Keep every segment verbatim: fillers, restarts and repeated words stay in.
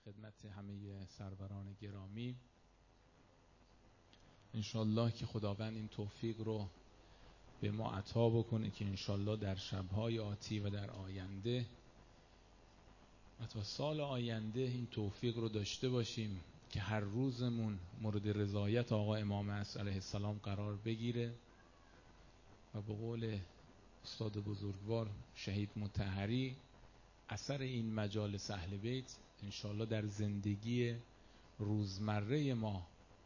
خدمت همه سروران گرامی. انشالله که خداوند این توفیق رو به ما عطا بکنه که انشالله در شبهای آتی و در آینده و تا سال آینده این توفیق رو داشته باشیم که هر روزمون مورد رضایت آقا امام عصر علیه السلام قرار بگیره و به قول استاد بزرگوار شهید مطهری اثر این مجالس اهل بیت انشالله در زندگی روزمره ما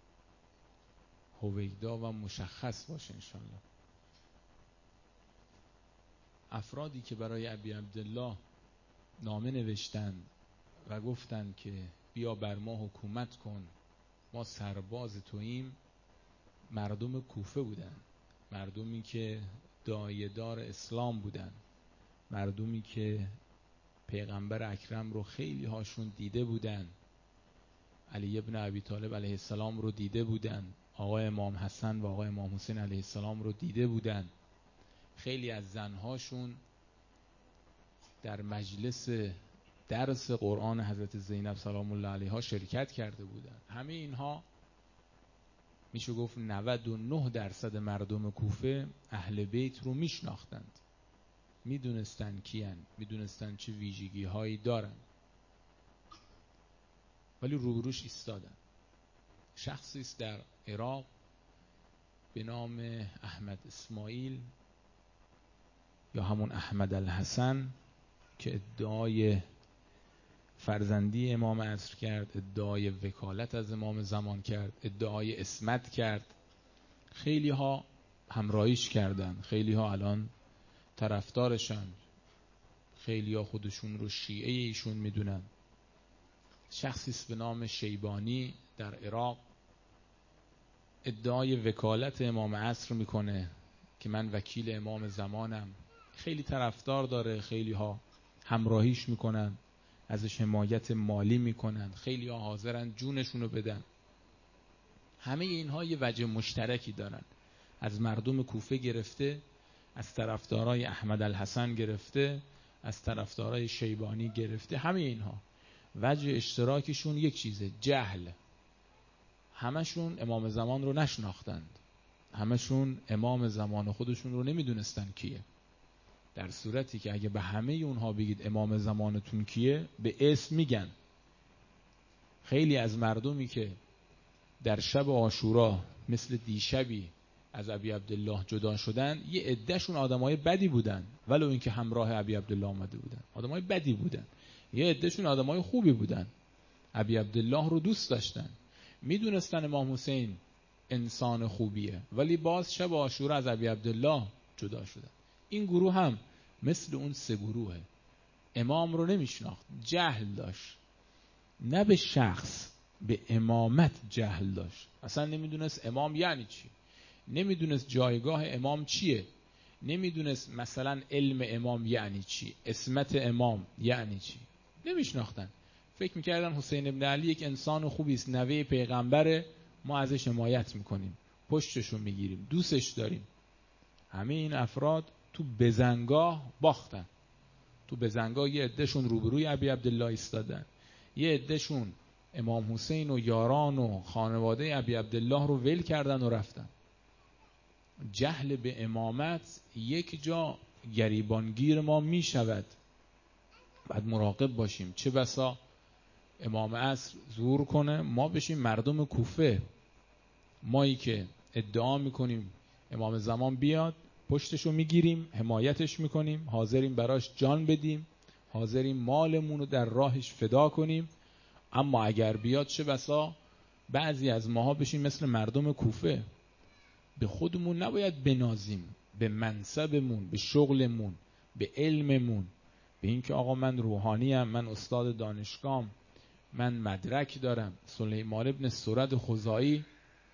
هویدا و مشخص باشه انشالله. افرادی که برای ابی عبدالله نامه نوشتن و گفتن که بیا بر ما حکومت کن، ما سرباز توییم، مردم کوفه بودن، مردمی که داعیه‌دار اسلام بودن، مردمی که پیغمبر اکرم رو خیلی هاشون دیده بودن، علی ابن ابی طالب علیه السلام رو دیده بودن، آقا امام حسن و آقا امام حسین علیه السلام رو دیده بودن، خیلی از زنهاشون در مجلس درس قرآن حضرت زینب سلام الله علیها شرکت کرده بودن. همه اینها میشه گفت نود و نه درصد مردم کوفه اهل بیت رو میشناختند، میدونستن کیان، میدونستن چه ویژگی هایی دارن، ولی روبروش ایستادن. شخصی است در عراق به نام احمد اسماعیل یا همون احمد الحسن که ادعای فرزندی امام عصر کرد، ادعای وکالت از امام زمان کرد، ادعای عصمت کرد. خیلی ها همراهیش کردن، خیلی ها الان طرفدارشن، خیلی ها خودشون رو شیعه ایشون میدونن. شخصی است به نام شیبانی در عراق ادعای وکالت امام عصر میکنه که من وکیل امام زمانم. خیلی طرفدار داره، خیلی ها همراهیش میکنن، ازش حمایت مالی میکنن، خیلی ها حاضرن جونشونو بدن. همه اینها یه وجه مشترکی دارن، از مردم کوفه گرفته، از طرفدارای احمد الحسن گرفته، از طرفدارای شیبانی گرفته، همه اینها وجه اشتراکشون یک چیزه، جهل. همشون امام زمان رو نشناختند، همشون امام زمان خودشون رو نمیدونستن کیه. در صورتی که اگه به همه اونها بگید امام زمانتون کیه، به اسم میگن. خیلی از مردمی که در شب عاشورا مثل دیشبی از ابی عبدالله جدا شدن، یه عدهشون آدمای بدی بودن، ولو اینکه همراه ابی عبدالله آمده بودن، آدمای بدی بودن. یه عدهشون آدمای خوبی بودن، ابی عبدالله رو دوست داشتن، میدونستن امام حسین انسان خوبیه، ولی باز شب عاشورا از ابی عبدالله جدا شدن. این گروه هم مثل اون سه گروهه، امام رو نمیشناخت، جهل داشت، نه به شخص، به امامت جهل داشت. اصلا نمیدونست امام یعنی چی، نمیدونست جایگاه امام چیه، نمیدونست مثلا علم امام یعنی چی، عصمت امام یعنی چی، نمیشناختن. فکر میکردن حسین ابن علی یک انسان خوبی است، نوه پیغمبره، ما ازش حمایت میکنیم، پشتشو میگیریم، دوستش داریم. همه این افراد تو بزنگاه باختن. تو بزنگاه یه عدهشون روبروی ابی عبدالله ایستادن، یه عدهشون امام حسین و یاران و خانواده ابی عبدالله رو ول کردن و رفتن. جهل به امامت یک جا گریبانگیر ما می شود، باید مراقب باشیم. چه بسا امام عصر ظهور کنه، ما بشیم مردم کوفه، مایی که ادعا میکنیم امام زمان بیاد، پشتشو میگیریم، حمایتش میکنیم، حاضریم براش جان بدیم، حاضریم مالمون رو در راهش فدا کنیم. اما اگر بیاد چه بسا بعضی از ماها بشیم مثل مردم کوفه، به خودمون نباید بنازیم، به منصبمون، به شغلمون، به علممون، به اینکه آقا من روحانیم، من استاد دانشگاهم، من مدرک دارم. سلیمان ابن سرد خزاعی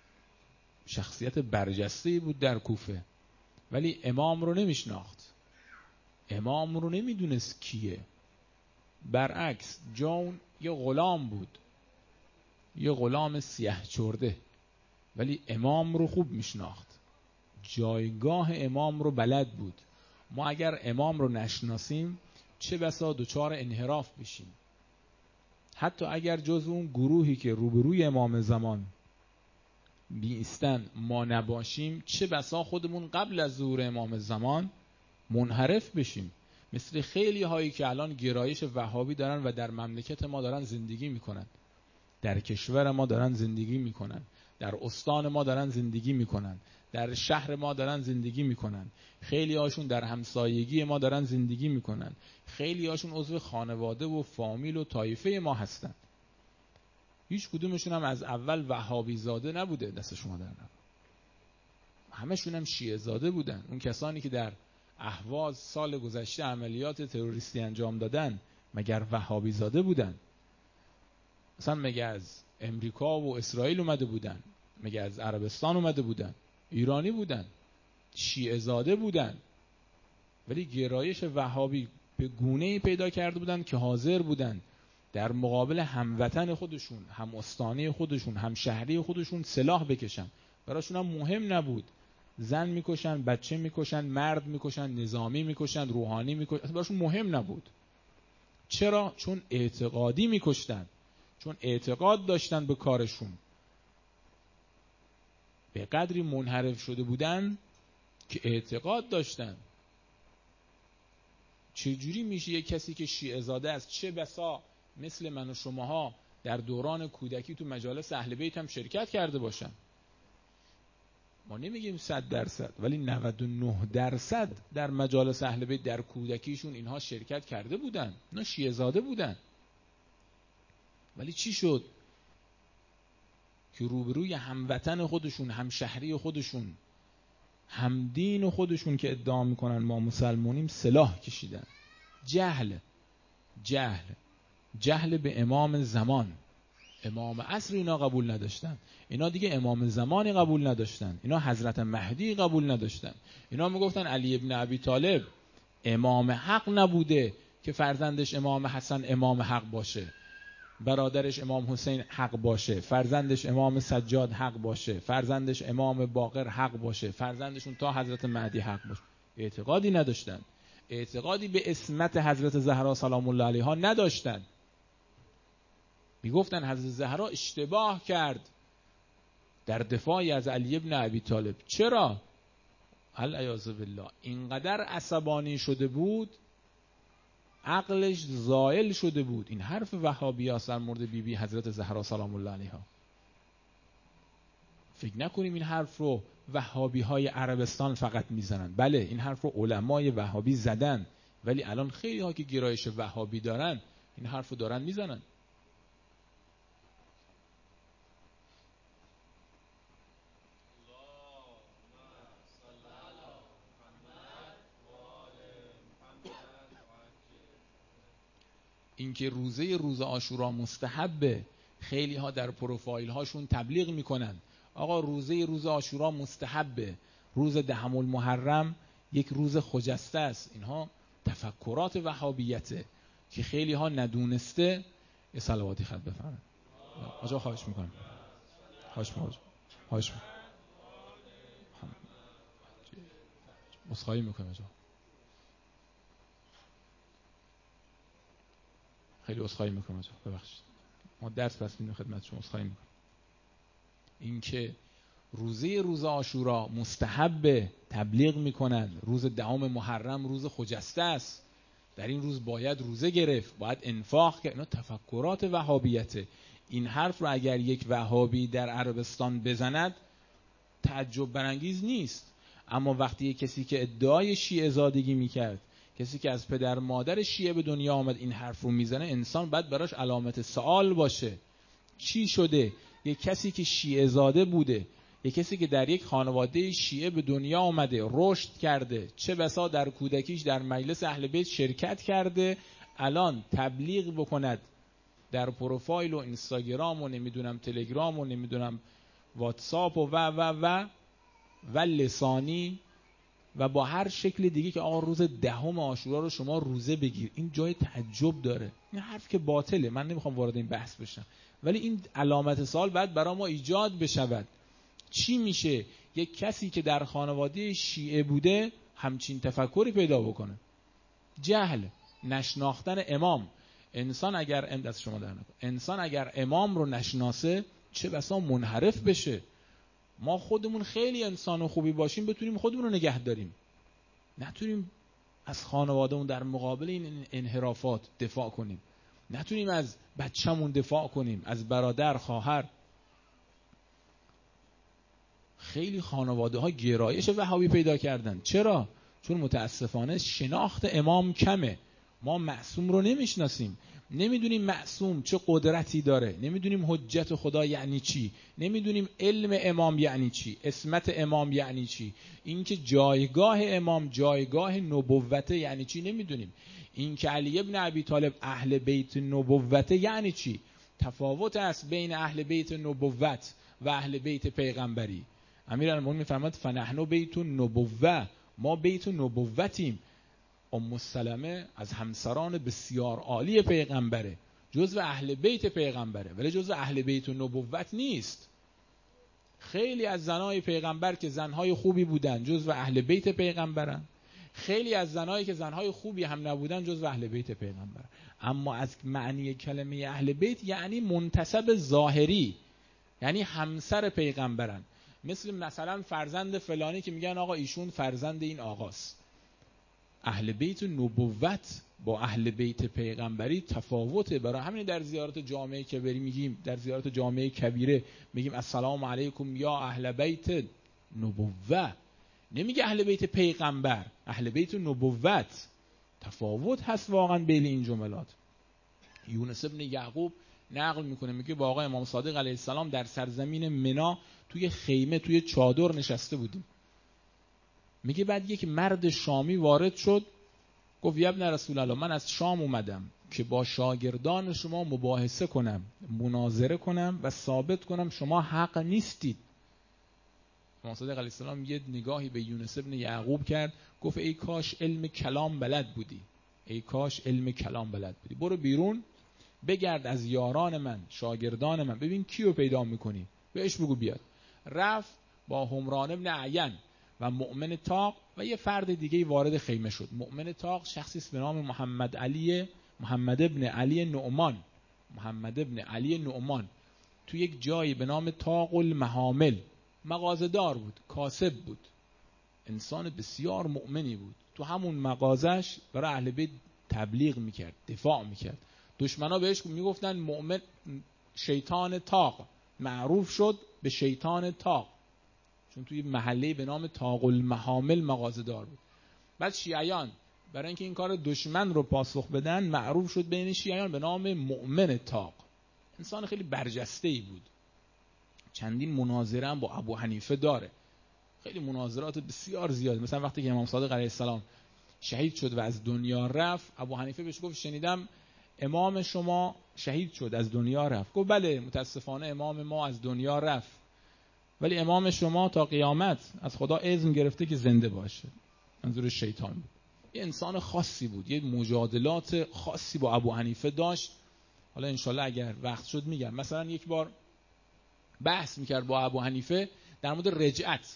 شخصیت برجسته‌ای بود در کوفه، ولی امام رو نمیشناخت، امام رو نمیدونست کیه. برعکس جون یه غلام بود، یه غلام سیاه چرده، ولی امام رو خوب میشناخت، جایگاه امام رو بلد بود. ما اگر امام رو نشناسیم چه بسا دوچار انحراف بشیم. حتی اگر جز اون گروهی که روبروی امام زمان بیستن ما نباشیم، چه بسا خودمون قبل از ظهور امام زمان منحرف بشیم، مثل خیلی هایی که الان گرایش وهابی دارن و در مملکت ما دارن زندگی میکنن، در کشور ما دارن زندگی میکنن، در استان ما دارن زندگی میکنن، در شهر ما دارن زندگی میکنن، خیلی هاشون در همسایگی ما دارن زندگی میکنن، خیلی هاشون عضو خانواده و فامیل و طایفه ما هستن. هیچ کدومشون هم از اول وهابی زاده نبوده دست شما در نبود، همشون هم شیعه زاده بودن. اون کسانی که در اهواز سال گذشته عملیات تروریستی انجام دادن مگر وهابی زاده بودن؟ مثلا مگه از امریکا و اسرائیل اومده بودن؟ مگه از عربستان اومده بودن؟ ایرانی بودن، شیعه زاده بودن، ولی گرایش وهابی به گونه‌ای پیدا کرده بودن که حاضر بودن در مقابل هموطن خودشون، هم استانی خودشون، هم شهری خودشون سلاح بکشن. براشون هم مهم نبود زن میکشن، بچه میکشن، مرد میکشن، نظامی میکشن، روحانی میکشن، اصلا براشون مهم نبود. چرا؟ چون اعتقادی میکشتن، چون اعتقاد داشتن به کارشون. به قدری منحرف شده بودن که اعتقاد داشتن. چجوری میشه یک کسی که شیعه زاده است، چه بسا مثل من و شماها در دوران کودکی تو مجالس اهل بیت هم شرکت کرده باشن؟ ما نمیگیم صد درصد، ولی نود و نه درصد در مجالس اهل بیت در کودکیشون اینها شرکت کرده بودن، اینا شیعه زاده بودن. ولی چی شد که روبروی هموطن خودشون، هم شهری خودشون، هم دین خودشون که ادعا میکنن ما مسلمانیم سلاح کشیدن؟ جهل، جهل جهل به امام زمان. امام عصر اینا قبول نداشتن، اینا دیگه امام زمانی قبول نداشتن، اینا حضرت مهدی قبول نداشتن. اینا میگفتن علی ابن ابی طالب امام حق نبوده که فرزندش امام حسن امام حق باشه، برادرش امام حسین حق باشه، فرزندش امام سجاد حق باشه، فرزندش امام باقر حق باشه، فرزندشون تا حضرت مهدی حق باشه. اعتقادی نداشتن، اعتقادی به عصمت حضرت زهرا سلام الله علیها نداشتن. میگفتن حضرت زهرا اشتباه کرد در دفاعی از علی ابن ابی طالب. چرا؟ العیاذ بالله اینقدر عصبانی شده بود، عقلش زائل شده بود. این حرف وهابی است در مورد بی بی حضرت زهرا سلام الله علیها. فکر نکنیم این حرف رو وهابی های عربستان فقط میزنن. بله این حرف رو علمای وهابی زدن، ولی الان خیلی ها که گرایش وهابی دارن این حرف رو دارن میزنن. اینکه روزه روز عاشورا مستحبه، خیلی ها در پروفایل هاشون تبلیغ میکنن آقا روزه روز عاشورا مستحبه، روز دهم المحرم یک روز خجسته است. اینها تفکرات وهابیته که خیلی ها ندونسته. یه صلواتی خط بفرمایید. آجا خواهش میکنم، خواهش میکنم، خواهش میکنم، عذرخواهی میکنم آجا، خیلی عذرخواهی میکنم آجا، ببخشید. ما درس پس میدیم خدمت شما، عذرخواهی میکنم. این که روزه روز عاشورا مستحب تبلیغ میکنن، روز دهم محرم روز خجسته است، در این روز باید روزه گرفت، باید انفاق کرد، اینا تفکرات وهابیته. این حرف رو اگر یک وهابی در عربستان بزند تعجب برانگیز نیست. اما وقتی یک کسی که ادعای شیعه زادگی میکرد، کسی که از پدر مادر شیعه به دنیا آمد این حرف رو میزنه، انسان باید براش علامت سوال باشه. چی شده؟ یک کسی که شیعه زاده بوده، یک کسی که در یک خانواده شیعه به دنیا آمده، رشد کرده، چه بسا در کودکیش در مجلس اهل بیت شرکت کرده، الان تبلیغ بکند در پروفایل و اینستاگرام و نمیدونم تلگرام و نمیدونم واتساپ و و و و و لسانی و با هر شکل دیگه که آقا روز دهم عاشورا رو شما روزه بگیر، این جای تعجب داره. این حرف که باطله، من نمیخوام وارد این بحث بشم، ولی این علامت سوال بعد برای ما ایجاد بشود. چی میشه یک کسی که در خانواده شیعه بوده همچین تفکری پیدا بکنه؟ جهل، نشناختن امام. انسان اگر ام دست شما در نکنه، انسان اگر امام رو نشناسه چه بسا منحرف بشه. ما خودمون خیلی انسان خوبی باشیم بتونیم خودمون رو نگه داریم، نتونیم از خانوادهمون در مقابل این انحرافات دفاع کنیم، نتونیم از بچه‌مون دفاع کنیم، از برادر، خواهر. خیلی خانواده ها گرایش وهابی پیدا کردن. چرا؟ چون متاسفانه شناخت امام کمه. ما معصوم رو نمیشناسیم، نمیدونیم معصوم چه قدرتی داره، نمیدونیم حجت خدا یعنی چی، نمیدونیم علم امام یعنی چی، عصمت امام یعنی چی، اینکه جایگاه امام جایگاه نبوت یعنی چی نمیدونیم، اینکه علی ابن ابی طالب اهل بیت نبوت یعنی چی. تفاوت است بین اهل بیت نبوت و اهل بیت پیغمبری. امیرالمومنین میفرماد فنحن بیت نبوه، ما بیت نبوتیم. ام سلمه از همسران بسیار عالی پیغمبره، جزو اهل بیت پیغمبره، ولی جزو اهل بیت نبوت نیست. خیلی از زنای پیغمبر که زنهای خوبی بودن جزو اهل بیت پیغمبرن، خیلی از زنایی که زنهای خوبی هم نبودن جزو اهل بیت پیغمبر. اما از معنی کلمه اهل بیت یعنی منتسب ظاهری، یعنی همسر پیغمبرن. مثل مثلا فرزند فلانی که میگن آقا ایشون فرزند این آقاست. اهل بیت نبوت با اهل بیت پیغمبری تفاوته. برای همین در زیارت جامعه کبیره میگیم، در زیارت جامعه کبیره میگیم السلام علیکم یا اهل بیت نبوه، نمیگه اهل بیت پیغمبر، اهل بیت نبوت. تفاوت هست واقعا بین این جملات. یونس ابن یعقوب نقل میکنه، میگه با آقا امام صادق علیه السلام در سرزمین منا توی خیمه توی چادر نشسته بودیم. میگه بعد یک مرد شامی وارد شد، گفت یا ابن رسول الله من از شام اومدم که با شاگردان شما مباحثه کنم، مناظره کنم و ثابت کنم شما حق نیستید. امام صادق علیه السلام یه نگاهی به یونس ابن یعقوب کرد، گفت ای کاش علم کلام بلد بودی، ای کاش علم کلام بلد بودی. برو بیرون بگرد از یاران من، شاگردان من، ببین کیو پیدا میکنی، بهش بگو بیاد. رفت با همران ابن عین و مؤمن طاق و یه فرد دیگه وارد خیمه شد. مؤمن طاق شخصی است به نام محمد علی محمد ابن علی نعمان. محمد ابن علی نعمان تو یک جایی به نام طاق المحامل مغازه‌دار بود، کاسب بود، انسان بسیار مؤمنی بود. تو همون مغازش برای اهل بیت تبلیغ میکرد، دفاع میکرد. دشمنا بهش میگفتن مؤمن شیطان طاق، معروف شد به شیطان طاق چون توی محله به نام طاق المحامل مغازه‌دار بود. بعد شیعیان برای اینکه این کار دشمن رو پاسخ بدن معروف شد بین شیعیان به نام مؤمن طاق. انسان خیلی برجسته‌ای بود. چندین مناظره هم با ابو حنیفه داره، خیلی مناظرات بسیار زیاد. مثلا وقتی که امام صادق علیه السلام شهید شد و از دنیا رفت، ابو حنیفه بهش گفت شنیدم امام شما شهید شد از دنیا رفت. گفت بله متاسفانه امام ما از دنیا رفت، ولی امام شما تا قیامت از خدا اذن گرفته که زنده باشه. منظور شیطان بود. یه انسان خاصی بود، یه مجادلات خاصی با ابو حنیفه داشت. حالا انشالله اگر وقت شد میگم. مثلا یک بار بحث میکرد با ابو حنیفه در مورد رجعت،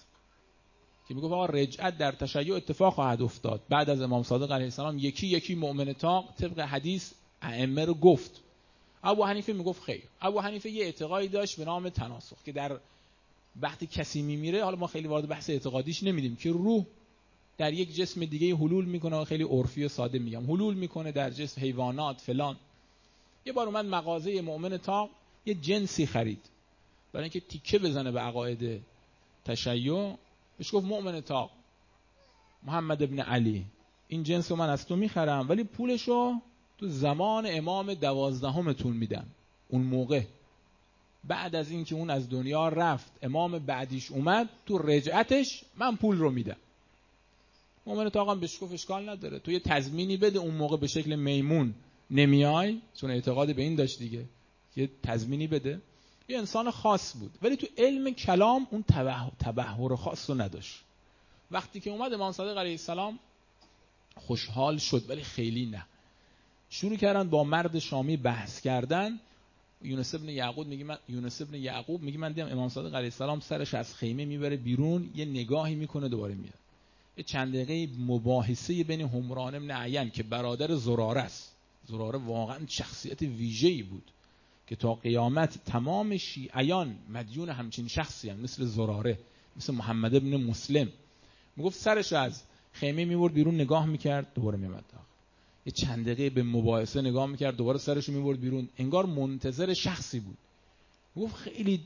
که میگفت آقا رجعت در تشیع اتفاق خواهد افتاد بعد از امام صادق علیه السلام. یکی یکی مؤمن طاق طبق حدیث ائمه رو گفت. ابو حنیفه میگفت خیر. ابو حنیفه یه اعتقادی داشت به نام تناسخ، که در وقتی کسی میمیره، حالا ما خیلی وارد بحث اعتقادیش نمیدیم، که روح در یک جسم دیگه حلول میکنه. خیلی عرفی و ساده میگم، حلول میکنه در جسم حیوانات فلان. یه بار اومد مغازه مؤمن طاق یه جنسی خرید برای اینکه تیکه بزنه به عقاید تشیع. بهش گفت مؤمن طاق محمد ابن علی، این جنس رو من از تو میخرم ولی پولشو تو زمان امام دوازدهمتون میدم. اون موقع بعد از این که اون از دنیا رفت امام بعدیش اومد، تو رجعتش من پول رو میدم. مؤمن طاق هم بهش گفت اشکال نداره، تو یه تضمینی بده، اون موقع به شکل میمون نمیای، چون اعتقاد به این داشت دیگه، یه تضمینی بده. یه انسان خاص بود ولی تو علم کلام اون تبحر خاص رو نداشت. وقتی که اومد امام صادق علیه السلام خوشحال شد ولی خیلی نه. شروع کردن با مرد شامی بحث کردن. یونس ابن یعقوب میگه من یونس ابن یعقوب میگه من دیدم امام صادق علیه السلام سرش از خیمه میبره بیرون، یه نگاهی میکنه دوباره میاد. یه چند دقیقه مباحثه بین همران ابن عین که برادر زراره است، زراره واقعا شخصیت ویژه‌ای بود که تا قیامت تمام شیعیان مدیون همچین شخصی هم مثل زراره، مثل محمد ابن مسلم. میگفت سرش از خیمه میبرد بیرون نگاه میکرد دوباره میمد داخل، یه چند دقیقه به مباحثه نگاه میکرد دوباره سرش رو میبرد بیرون، انگار منتظر شخصی بود. میگفت خیلی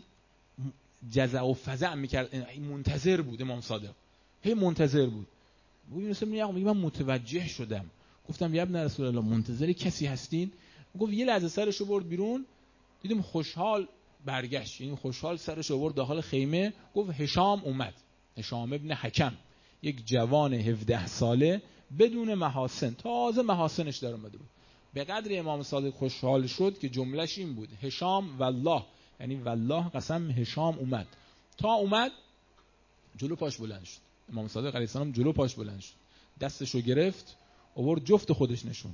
جزع و فزع میکرد، منتظر بود امام صادق، هی منتظر بود. میگه من متوجه شدم، گفتم یا ابن رسول الله منتظر کسی هستین؟ گفت یه لحظه سرش رو برد بیرون، دیدیم خوشحال برگشت، یعنی خوشحال سرش رو برد داخل خیمه. گفت هشام اومد، هشام ابن حکم، یک جوان هفده ساله بدون محاسن، تازه محاسنش در اومده بود. به قدر امام صادق خوشحال شد که جملهش این بود هشام والله، یعنی والله قسم هشام اومد. تا اومد جلو پاش بلند شد، امام صادق علیه السلام جلو پاش بلند شد، دستشو گرفت آورد جفت خودش نشون،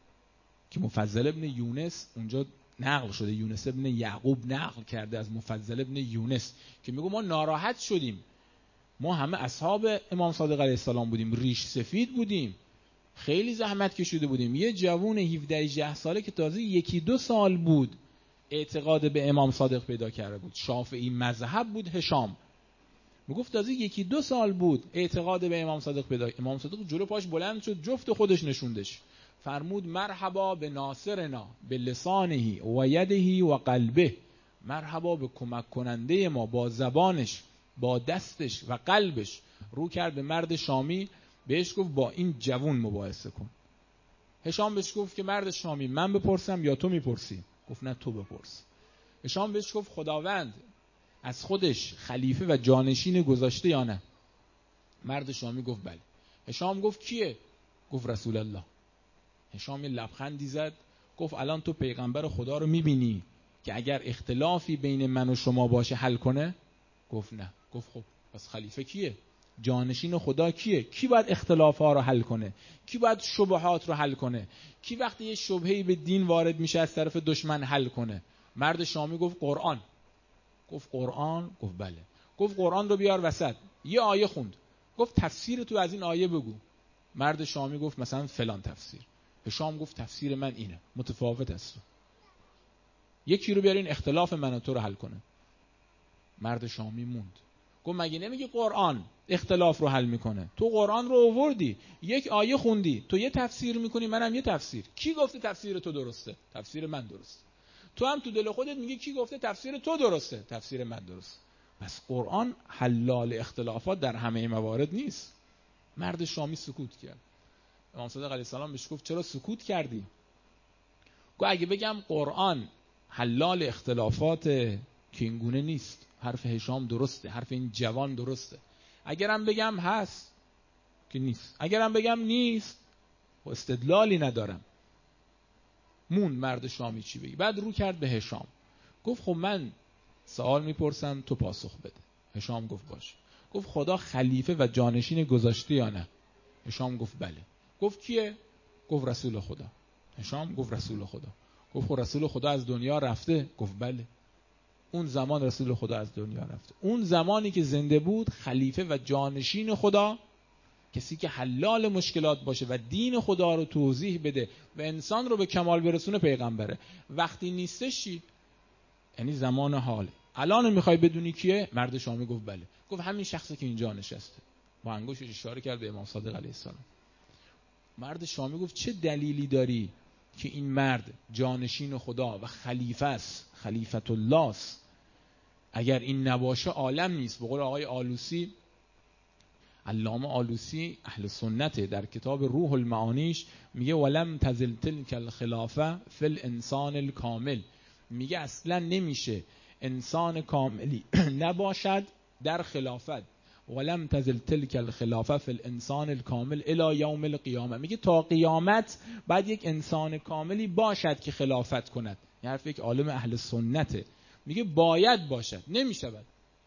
که مفضل ابن یونس اونجا نقل شده، یونس ابن یعقوب نقل کرده از مفضل ابن یونس که میگه ما ناراحت شدیم، ما همه اصحاب امام صادق علیه السلام بودیم، ریش سفید بودیم، خیلی زحمت کشیده بودیم، یه جوون هفده هجده ساله که تازه یکی دو سال بود اعتقاد به امام صادق پیدا کرده بود، شافعی مذهب بود، هشام میگفت تازه یکی دو سال بود اعتقاد به امام صادق پیدا. امام صادق جلو پاش بلند شد جفت خودش نشوندش، فرمود مرحبا به ناصرنا به لسانه و یده و قلبه، مرحبا به کمک کننده ما با زبانش با دستش و قلبش. رو کرد به مرد شامی بهش گفت با این جوون مباحثه کن. هشام بهش گفت که مرد شامی من بپرسم یا تو میپرسی؟ گفت نه تو بپرس. هشام بهش گفت خداوند از خودش خلیفه و جانشین گذاشته یا نه؟ مرد شامی گفت بله. هشام گفت کیه؟ گفت رسول الله. هشام یه لبخندی زد گفت الان تو پیغمبر خدا رو میبینی که اگر اختلافی بین من و شما باشه حل کنه؟ گفت نه. گفت خب پس خلیفه کیه؟ جانشین خدا کیه؟ کی باید اختلاف ها رو حل کنه؟ کی باید شبهات رو حل کنه؟ کی وقتی یه شبهه‌ای به دین وارد میشه از طرف دشمن حل کنه؟ مرد شامی گفت قرآن. گفت قرآن؟ گفت بله. گفت قرآن رو بیار وسط. یه آیه خوند. گفت تفسیر تو از این آیه بگو. مرد شامی گفت مثلا فلان تفسیر. هشام گفت تفسیر من اینه، متفاوت است. یکی رو بیارین اختلاف من و تو رو حل کنه. مرد شامی موند. گفت مگه نمیگی قرآن اختلاف رو حل میکنه؟ تو قرآن رو آوردی، یک آیه خوندی، تو یه تفسیر میکنی منم یه تفسیر. کی گفته تفسیر تو درسته؟ تفسیر من درسته. تو هم تو دل خودت میگی کی گفته تفسیر تو درسته؟ تفسیر من درست. پس قرآن حلال اختلافات در همه موارد نیست. مرد شامی سکوت کرد. امام صادق علیه السلام بهش گفت چرا سکوت کردی؟ گفت اگه بگم قرآن حلال اختلافات که اینگونه نیست، حرف هشام درسته، حرف این جوان درسته. اگرم بگم هست که نیست، اگرم بگم نیست و استدلالی ندارم. مون مرد شامی چی بگی؟ بعد رو کرد به هشام گفت خب من سوال میپرسم تو پاسخ بده. هشام گفت باشه. گفت خدا خلیفه و جانشین گذاشته یا نه؟ هشام گفت بله. گفت کیه؟ گفت رسول خدا. هشام گفت رسول خدا. گفت خب رسول خدا از دنیا رفته؟ گفت بله. اون زمان رسول خدا از دنیا رفته. اون زمانی که زنده بود خلیفه و جانشین خدا، کسی که حلال مشکلات باشه و دین خدا رو توضیح بده و انسان رو به کمال برسونه، پیغمبره. وقتی نیستش چی؟ یعنی زمان حاله. الان میخوای بدونی کیه؟ مرد شامی گفت بله. گفت همین شخصی که اینجا نشسته. با انگشتش اشاره کرد به امام صادق علیه السلام. مرد شامی گفت چه دلیلی داری که این مرد جانشین خدا و خلیفه است، خلیفت الله است؟ اگر این نباشه عالم نیست. به قول آقای آلوسی، علامه آلوسی اهل سنته، در کتاب روح المعانیش میگه ولم تزل تلک الخلافه فی الانسان الکامل، میگه اصلا نمیشه انسان کاملی نباشد در خلافت. ولم تزل تلک الخلافه فی الانسان الکامل الی یوم القیامه، میگه تا قیامت بعد یک انسان کاملی باشد که خلافت کند. این حرف یک عالم اهل سنته، میگه باید باشد، نمیشود.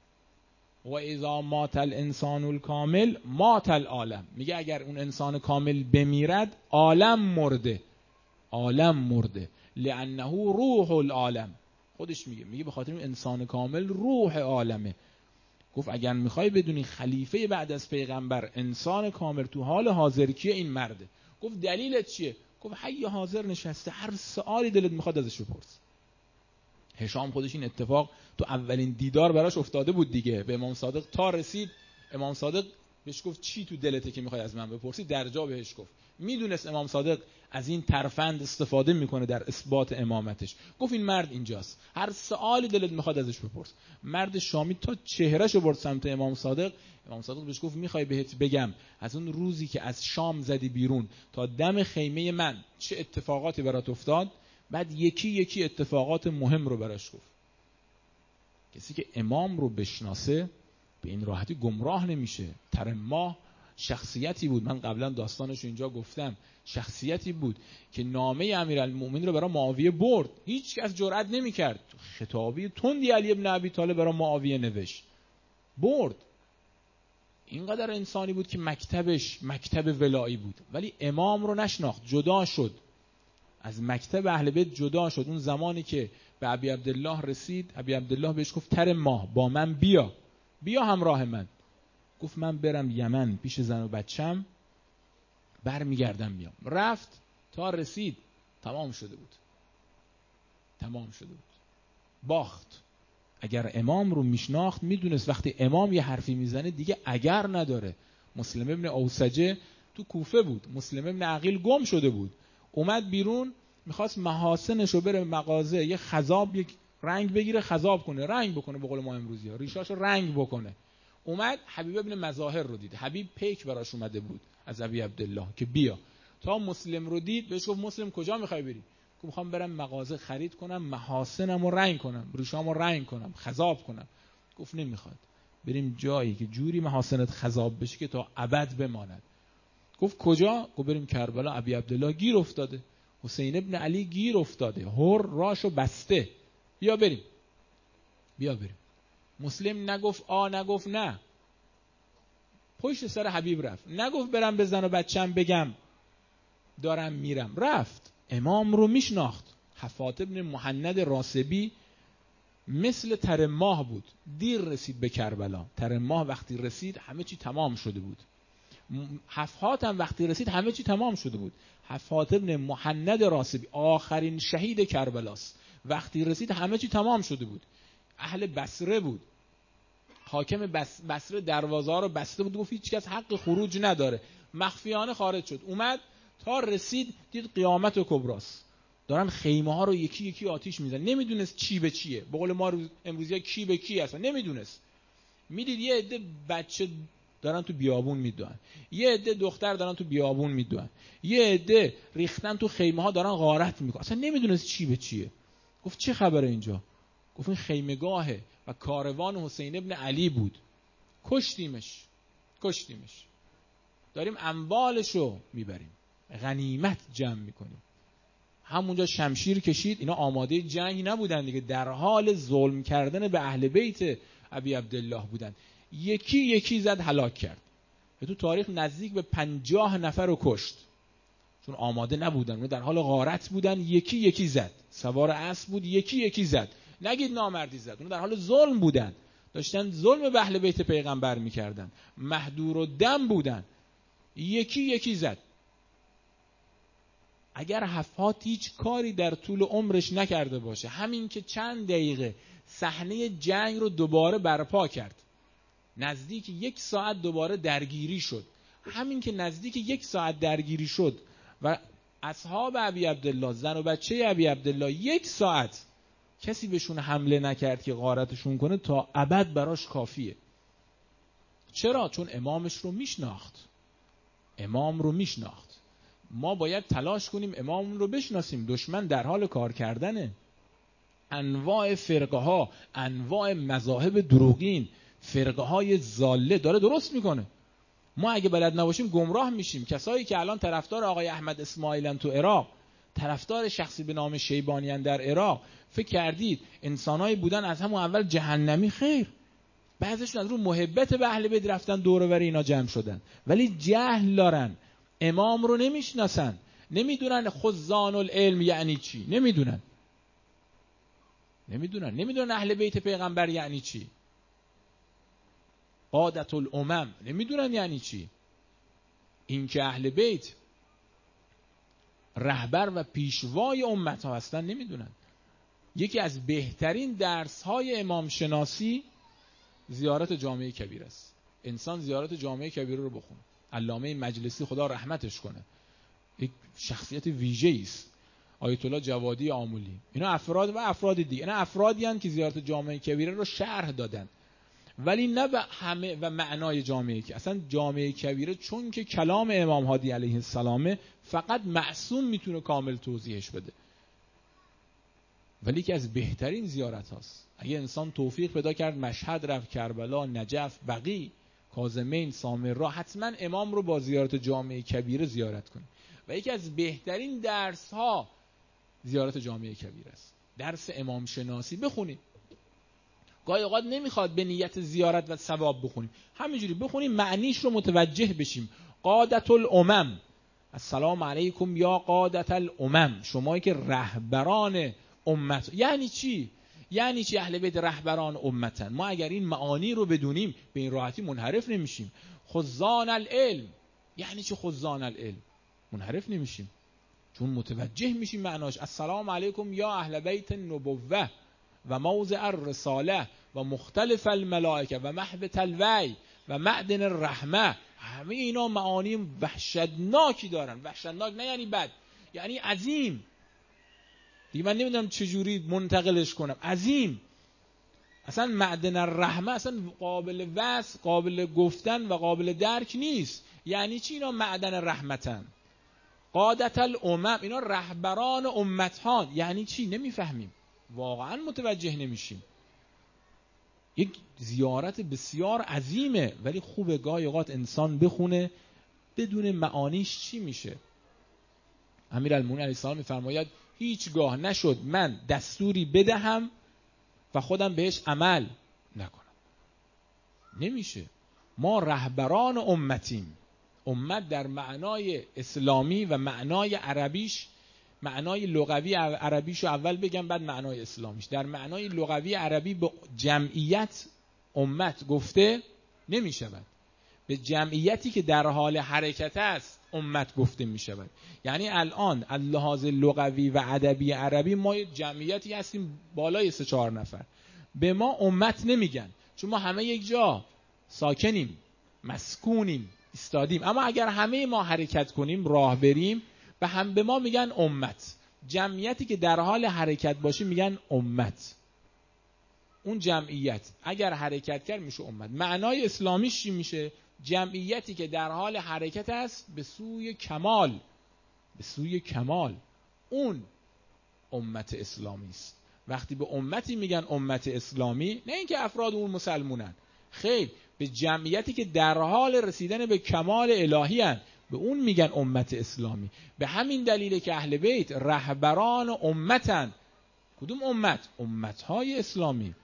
و اذا مات الانسان الکامل مات العالم، میگه اگر اون انسان کامل بمیرد عالم مرده، عالم مرده. لانه روح العالم، خودش میگه، میگه به خاطر این انسان کامل روح عالمه. گفت اگر میخوای بدونی خلیفه بعد از پیغمبر انسان کامل تو حال حاضر کیه؟ این مرده. گفت دلیلت چیه؟ گفت حی حاضر نشسته، هر سوالی دلت میخواد ازش بپرس. هشام خودش این اتفاق تو اولین دیدار براش افتاده بود دیگه، به امام صادق تا رسید. امام صادق بهش گفت چی تو دلته که میخوای از من بپرسی؟ درجا بهش گفت. میدونست امام صادق از این ترفند استفاده میکنه در اثبات امامتش. گفت این مرد اینجاست، هر سوالی دلت میخواد ازش بپرس. مرد شامی تا چهرهشو برد سمت امام صادق. امام صادق بهش گفت میخوای بهت بگم از اون روزی که از شام زدی بیرون تا دم خیمه من چه اتفاقاتی برات افتاد؟ بعد یکی یکی اتفاقات مهم رو براش گفت. کسی که امام رو بشناسه به این راحتی گمراه نمیشه. ترماه شخصیتی بود، من قبلا داستانش اینجا گفتم، شخصیتی بود که نامه امیرالمومنین رو برای معاویه برد. هیچ کس جرئت نمیکرد. خطابی تندی علی ابن ابی طالب برای معاویه نوشت، برد. اینقدر انسانی بود که مکتبش مکتب ولایی بود، ولی امام رو نشناخت، جدا شد از مکتب اهل بیت، جدا شد. اون زمانی که به ابی عبدالله رسید، ابی عبدالله بهش گفت تر ماه با من بیا، بیا همراه من. گفت من برم یمن پیش زن و بچم، بر میگردم میام. رفت تا رسید تمام شده بود، تمام شده بود، باخت. اگر امام رو میشناخت میدونست وقتی امام یه حرفی میزنه دیگه اگر نداره. مسلم ابن اوسجه تو کوفه بود، مسلم ابن عقیل گم شده بود، اومد بیرون میخواست محاسنشو بره مغازه یه خضاب، یک رنگ بگیره خضاب کنه، رنگ بکنه به قول ما امروزی ها، ریشاشو رنگ بکنه. اومد حبیب ابن مظاهر رو دید، حبیب پیک براش اومده بود از ابی عبدالله که بیا. تا مسلم رو دید بهش گفت مسلم کجا میخوای بری؟ گفت میخوام برم مغازه خرید کنم، محاسنمو رنگ کنم، ریشامو رنگ کنم، خضاب کنم. گفت نمیخواد، بریم جایی که جوری محاسنت خضاب بشه که تا ابد بماند. گفت کجا؟ گفت بریم کربلا، ابی عبدالله گیر افتاده، حسین ابن علی گیر افتاده، هر راشو بسته، بیا بریم، بیا بریم. مسلم نگفت آ، نگفت نه، پشت سر حبیب رفت. نگفت برم به زن و بچم بگم دارم میرم، رفت. امام رو میشناخت. حفاظ ابن مهند راسبی مثل تر ماه بود، دیر رسید به کربلا. تر ماه وقتی رسید همه چی تمام شده بود. حفاظ هم وقتی رسید همه چی تمام شده بود. حفاظ ابن مهند راسبی آخرین شهید کربلاست، وقتی رسید همه چی تمام شده بود. اهل بصره بود، حاکم بس بصره دروازه ها رو بسته بود، گفت هیچ کس حق خروج نداره. مخفیانه خارج شد، اومد تا رسید دید قیامت و کبراست، دارن خیمه ها رو یکی یکی آتیش میزنن. نمیدونست چی به چیه، به قول ما امروزی ها کی به کی هستن نمیدونست. میدید یه عده بچه دارن تو بیابون میدوئن، یه عده دختر دارن تو بیابون میدوئن، یه عده ریختن تو خیمه ها دارن غارت میکنن، اصلا نمیدونست چی به چیه. گفت چه خبره اینجا؟ گفت این خیمگاهه و کاروان حسین ابن علی بود، کشتیمش کشتیمش داریم اموالشو میبریم، غنیمت جمع میکنیم. همونجا شمشیر کشید. اینا آماده جنگ نبودن دیگه، در حال ظلم کردن به اهل بیت ابی عبدالله بودن. یکی یکی زد هلاک کرد. تو تاریخ نزدیک به پنجاه نفر رو کشت، چون آماده نبودن، اون در حال غارت بودن. یکی یکی زد، سوار اسب بود، یکی یکی زد. نگید نامردی زد، اون در حال ظلم بودن، داشتن ظلم به اهل بیت پیغمبر میکردن، مهدور و دم بودن. یکی یکی زد. اگر حفاظ هیچ کاری در طول عمرش نکرده باشه، همین که چند دقیقه صحنه جنگ رو دوباره برپا کرد، نزدیک یک ساعت دوباره درگیری شد، همین که نزدیک یک ساعت درگیری شد و اصحاب ابی عبدالله، زن و بچه ابی عبدالله، یک ساعت کسی بهشون حمله نکرد که غارتشون کنه، تا ابد براش کافیه. چرا؟ چون امامش رو میشناخت. امام رو میشناخت. ما باید تلاش کنیم امام رو بشناسیم. دشمن در حال کار کردنه. انواع فرقه ها، انواع مذاهب دروغین، فرقه های ضاله داره درست میکنه. ما اگه بلد نباشیم گمراه میشیم. کسایی که الان طرفدار آقای احمد اسماعیلن تو عراق، طرفدار شخصی به نام شیبانیان در عراق، فکر کردید انسانایی بودن از همون اول جهنمی؟ خیر، بعضیشون از رو محبت به اهل بیت رفتن دور و بر اینا جمع شدن، ولی جهل دارن، امام رو نمیشناسن، نمیدونن خزان العلم یعنی چی، نمیدونن نمیدونن نمیدونن اهل بیت پیغمبر یعنی چی، قادت الامم نمیدونن یعنی چی. این که اهل بیت رهبر و پیشوای امت ها هستن نمیدونن. یکی از بهترین درس های امام شناسی زیارت جامعه کبیر است. انسان زیارت جامعه کبیر رو بخونه. علامه مجلسی خدا رحمتش کنه، یک شخصیت ویژه‌ای است. آیت الله جوادی آمولی، اینا افراد و افراد دیگه، اینا افرادی هستند که زیارت جامعه کبیره رو شرح دادن، ولی نه به همه و معنای جامعه که اصلا جامعه کبیره چون که کلام امام هادی علیه السلام فقط معصوم میتونه کامل توضیحش بده، ولی که از بهترین زیارت هاست. اگه انسان توفیق پیدا کرد مشهد رفت، کربلا، نجف، بقیع، کاظمین، سامرا، حتما امام رو با زیارت جامعه کبیره زیارت کنید. و یکی از بهترین درس ها زیارت جامعه کبیره است. درس امام شناسی بخونید. گاهی اوقات نمیخواد به نیت زیارت و ثواب بخونیم، همینجوری بخونیم معنیش رو متوجه بشیم. قادت الامم، السلام علیکم یا قادت الامم، شمایی که رهبران امت. یعنی چی؟ یعنی چی اهل بیت رهبران امتن؟ ما اگر این معانی رو بدونیم به این راحتی منحرف نمیشیم. خزان العلم، یعنی چی خزان العلم؟ منحرف نمیشیم چون متوجه میشیم معناش. السلام علیکم یا اهل بیت النبوه و موضع الرساله و مختلف الملائکه و محبت الوی و معدن الرحمه، همه اینا معانی وحشتناکی دارن. وحشتناک نه یعنی بد، یعنی عظیم. دیگه من نمیدونم چجوری منتقلش کنم. عظیم، اصلا معدن الرحمه اصلا قابل وصف، قابل گفتن و قابل درک نیست. یعنی چی اینا معدن رحمتن؟ قادت الامم، اینا رهبران امتان. یعنی چی؟ نمیفهمیم، واقعا متوجه نمیشیم. یک زیارت بسیار عظیمه، ولی خوبه گاهی اوقات انسان بخونه بدون معانیش چی میشه. امیرالمومنین علیه السلام میفرماید هیچگاه نشد من دستوری بدهم و خودم بهش عمل نکنم. نمیشه. ما رهبران امتیم. امت در معنای اسلامی و معنای عربیش، معنای لغوی عربیشو اول بگم بعد معنای اسلامیش. در معنای لغوی عربی به جمعیت امت گفته نمی شود. به جمعیتی که در حال حرکت است امت گفته می شود. یعنی الان اللحاظ لغوی و ادبی عربی ما جمعیتی هستیم بالای سه چهار نفر، به ما امت نمیگن چون ما همه یک جا ساکنیم، مسکونیم، استادیم. اما اگر همه ما حرکت کنیم، راه بریم، به هم به ما میگن امت. جمعیتی که در حال حرکت باشه میگن امت. اون جمعیت اگر حرکت کرد میشه امت. معنای اسلامیش چی میشه؟ جمعیتی که در حال حرکت است به سوی کمال، به سوی کمال، اون امت اسلامی است. وقتی به امتی میگن امت اسلامی، نه اینکه افراد اون مسلمونن، خیر، به جمعیتی که در حال رسیدن به کمال الهی هستند به اون میگن امت اسلامی. به همین دلیله که اهل بیت رهبران امتن. کدوم امت؟ امتهای اسلامی.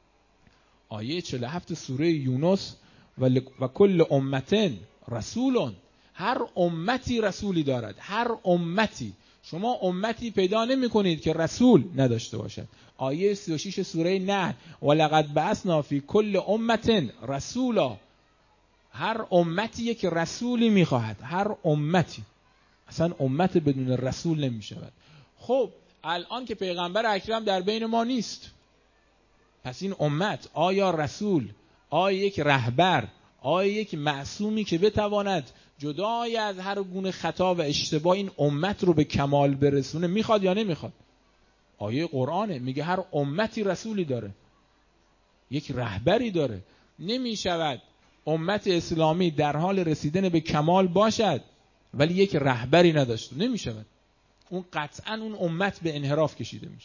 آیه چهل و هفت سوره یونس و, ل... و کل امتن رسولون، هر امتی رسولی دارد. هر امتی. شما امتی پیدا نمی کنید که رسول نداشته باشد. آیه سی و شش سوره نحل و لقد بعثنا فی کل امتن رسولا، هر امتی یک رسولی میخواهد. هر امتی. اصلا امت بدون رسول نمی شود. خب الان که پیغمبر اکرم در بین ما نیست، پس این امت آیا رسول، آیا یک رهبر، آیا یک معصومی که بتواند جدای از هر گونه خطا و اشتباه این امت رو به کمال برسونه میخواد یا نمیخواد؟ آیه قرآنه میگه هر امتی رسولی داره، یک رهبری داره. نمیشود امت اسلامی در حال رسیدن به کمال باشد ولی یک رهبری نداشته. نمیشود. اون قطعا اون امت به انحراف کشیده میشه.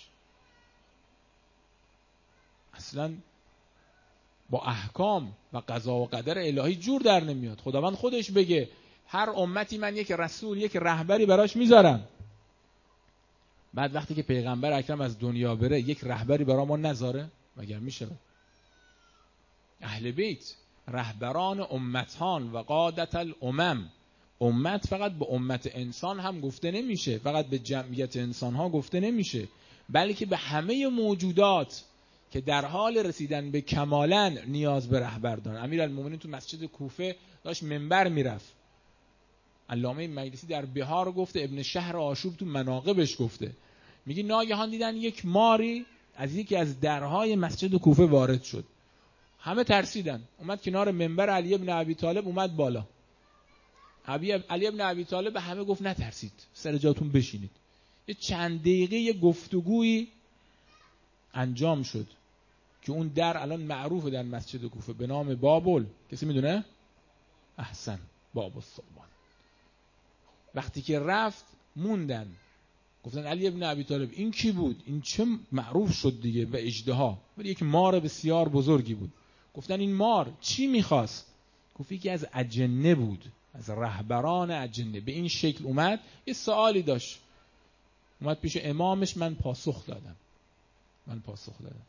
اصلا با احکام و قضا و قدر الهی جور در نمیاد. خداوند خودش بگه هر امتی من یک رسول، یک رهبری براش میذارم، بعد وقتی که پیغمبر اکرم از دنیا بره یک رهبری برا ما نذاره؟ مگر میشه؟ اهل بیت رهبران امتان و قادت الامم. امت فقط به امت انسان هم گفته نمیشه، فقط به جمعیت انسان ها گفته نمیشه، بلکه به همه موجودات که در حال رسیدن به کمالن نیاز به رهبر دارن. امیرالمومنین تو مسجد کوفه داشت منبر میرفت، علامه مجلسی در بهار گفته، ابن شهر آشوب تو مناقبش گفته، میگه ناگهان دیدن یک ماری از یکی از درهای مسجد کوفه وارد شد. همه ترسیدن. اومد کنار منبر علی ابن ابی طالب، اومد بالا. علی ابن ابی طالب به همه گفت نترسید، سر جاتون بشینید. یه چند دقیقه گفتگویی انجام شد که اون در الان معروفه در مسجد کوفه به نام بابل. کسی میدونه؟ احسن، باب الثعبان. وقتی که رفت موندن، گفتن علی ابن ابی طالب این کی بود؟ این چه معروف شد دیگه به اژدها، ولی یک مار بسیار بزرگی بود. گفتن این مار چی میخواست؟ گفت که از اجنه بود، از رهبران اجنه. به این شکل اومد، یه سوالی داشت، اومد پیش امامش، من پاسخ دادم من پاسخ دادم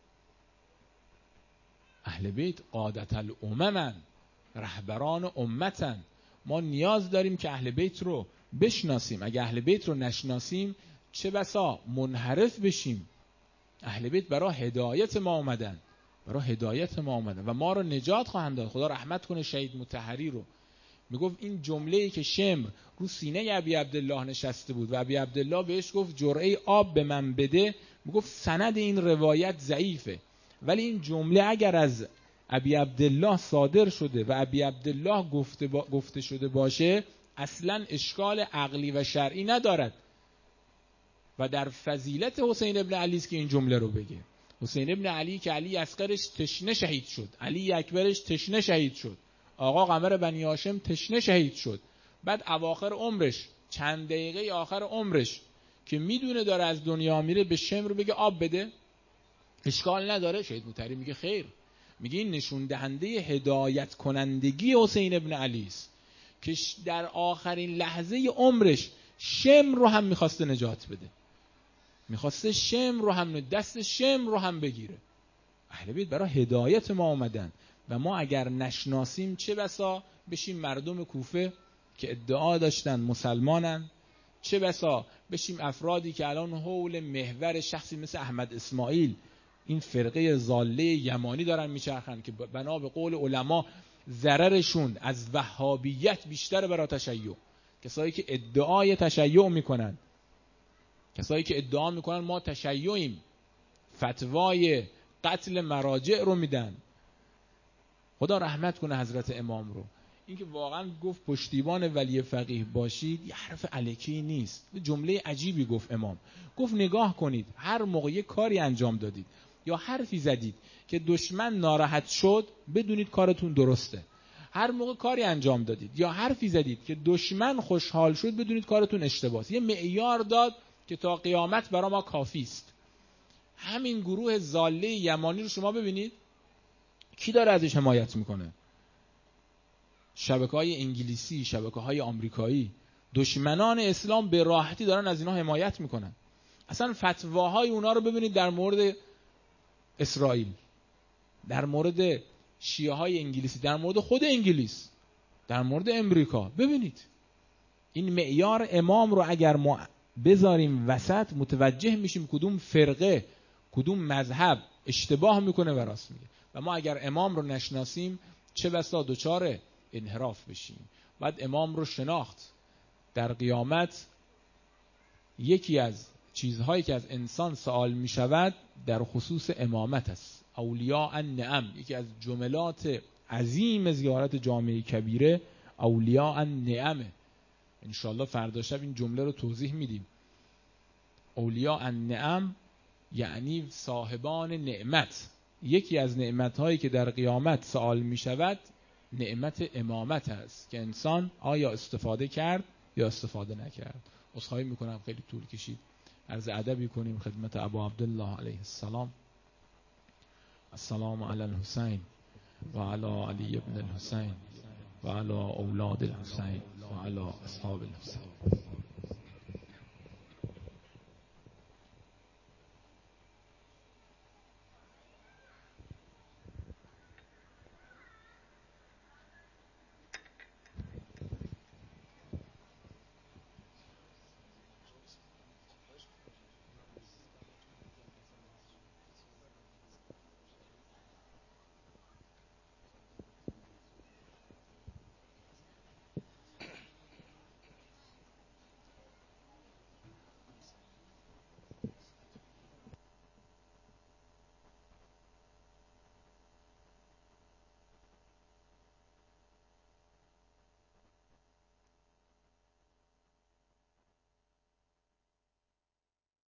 اهل بیت قادت الاممن، رهبران امتن. ما نیاز داریم که اهل بیت رو بشناسیم. اگه اهل بیت رو نشناسیم چه بسا منحرف بشیم. اهل بیت برای هدایت ما اومدن، برای هدایت ما اومدن و ما رو نجات خواهند داد. خدا رحمت کنه شهید مطهری رو. میگفت این جمله‌ای که شمر رو سینه ابی عبدالله نشسته بود و ابی عبدالله بهش گفت جرعه آب به من بده، میگفت سند این روایت ضعیفه، ولی این جمله اگر از ابی عبدالله صادر شده و ابی عبدالله گفته, با گفته شده باشه، اصلا اشکال عقلی و شرعی ندارد و در فضیلت حسین ابن علی است که این جمله رو بگه. حسین ابن علی که علی اصغرش تشنه شهید شد، علی اکبرش تشنه شهید شد، آقا قمر بنی هاشم تشنه شهید شد، بعد اواخر عمرش، چند دقیقه آخر عمرش که میدونه داره از دنیا میره، به شمر بگه آب بده، اشکال نداره؟ شهید مطهری میگه خیر، میگه این نشون دهنده هدایت کنندگی حسین ابن علی است که در آخرین لحظه عمرش شمر رو هم میخواسته نجات بده، میخواسته شمر رو هم، دست شمر رو هم بگیره. اهل بیت برای هدایت ما آمدن و ما اگر نشناسیم چه بسا بشیم مردم کوفه که ادعا داشتن مسلمانن، چه بسا بشیم افرادی که الان حول محور شخصی مثل احمد اسماعیل، این فرقه ضاله یمانی دارن میچرخن که بنا به قول علما ضررشون از وهابیت بیشتر برای تشیع. کسایی که ادعای تشیع میکنن، کسایی که ادعا میکنن ما تشیعیم، فتوای قتل مراجع رو میدن. خدا رحمت کنه حضرت امام رو. این که واقعا گفت پشتیبان ولی فقیه باشید یه حرف الکی نیست، جمله عجیبی گفت امام. گفت نگاه کنید هر موقع یه کاری انجام دادید یا حرفی زدید که دشمن ناراحت شد، بدونید کارتون درسته. هر موقع کاری انجام دادید یا حرفی زدید که دشمن خوشحال شد، بدونید کارتون اشتباهه. یه معیار داد که تا قیامت برای ما کافی است. همین گروه ضاله یمانی رو شما ببینید کی داره ازش حمایت میکنه؟ شبکه‌های انگلیسی، شبکه‌های آمریکایی، دشمنان اسلام به راحتی دارن از اینا حمایت میکنن. اصلا فتواهای اونا رو ببینید در مورد اسرائیل، در مورد شیعه های انگلیسی، در مورد خود انگلیس، در مورد امریکا. ببینید این معیار امام رو اگر ما بذاریم وسط، متوجه میشیم کدوم فرقه، کدوم مذهب اشتباه میکنه و راست میگه. و ما اگر امام رو نشناسیم چه بسا دچار انحراف بشیم. بعد امام رو شناخت. در قیامت یکی از چیزهایی که از انسان سوال میشود در خصوص امامت است. اولیاء النعم، یکی از جملات عظیم زیارت جامعه کبیره اولیاء النعمه. انشاءالله فردا شب این جمله رو توضیح میدیم. اولیاء النعم یعنی صاحبان نعمت. یکی از نعمت‌هایی که در قیامت سوال می‌شود نعمت امامت است که انسان آیا استفاده کرد یا استفاده نکرد. عذرخواهی می‌کنم خیلی طول کشید. عرض ادبی کنیم خدمت ابا عبدالله علیه السلام. السلام علی الحسین و علی علی ابن الحسین و علی اولاد الحسین و علی اصحاب الحسین.